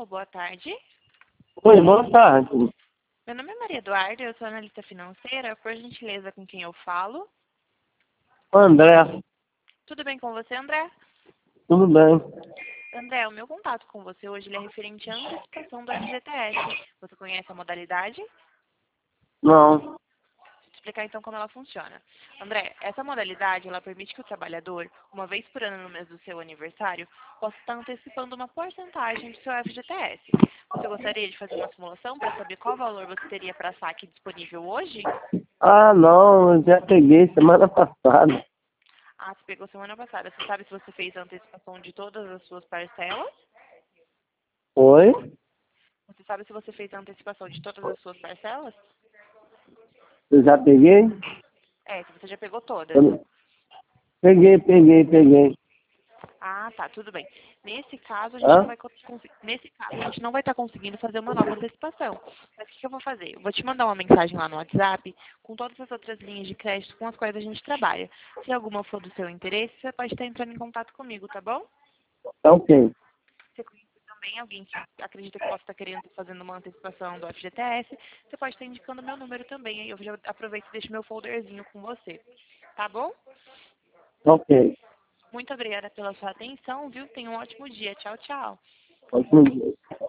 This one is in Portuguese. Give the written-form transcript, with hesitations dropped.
Alô, boa tarde. Oi, boa tarde. Meu nome é Maria Eduarda, eu sou analista financeira. Por gentileza, com quem eu falo? André, Tudo bem com você, André? tudo bem? André, o meu contato com você hoje ele é referente à antecipação do FGTS. Você conhece a modalidade? Não. Vou explicar então como ela funciona. André, essa modalidade ela permite que o trabalhador, uma vez por ano no mês do seu aniversário, possa estar antecipando uma porcentagem do seu FGTS. Você gostaria de fazer uma simulação para saber qual valor você teria para saque disponível hoje? Ah, não, eu já peguei semana passada. Ah, você pegou semana passada. Você sabe se você fez a antecipação de todas as suas parcelas? Oi? Você sabe se você fez a antecipação de todas as suas parcelas? Eu já peguei? É, se você já pegou todas. Eu- Peguei. Ah, tá, tudo bem. Nesse caso, a gente não Hã? vai nesse caso, a gente não vai estar conseguindo fazer uma nova antecipação. Mas o que eu vou fazer? Eu vou te mandar uma mensagem lá no WhatsApp com todas as outras linhas de crédito com as quais a gente trabalha. Se alguma for do seu interesse, você pode estar entrando em contato comigo, tá bom? Tá ok. Você conhece também alguém que acredita que possa estar querendo fazendo uma antecipação do FGTS, você pode estar indicando meu número também. Aí eu já aproveito e deixo meu folderzinho com você. Tá bom? Tá ok. Muito obrigada pela sua atenção, viu? Tenha um ótimo dia. Tchau, tchau. Ótimo dia.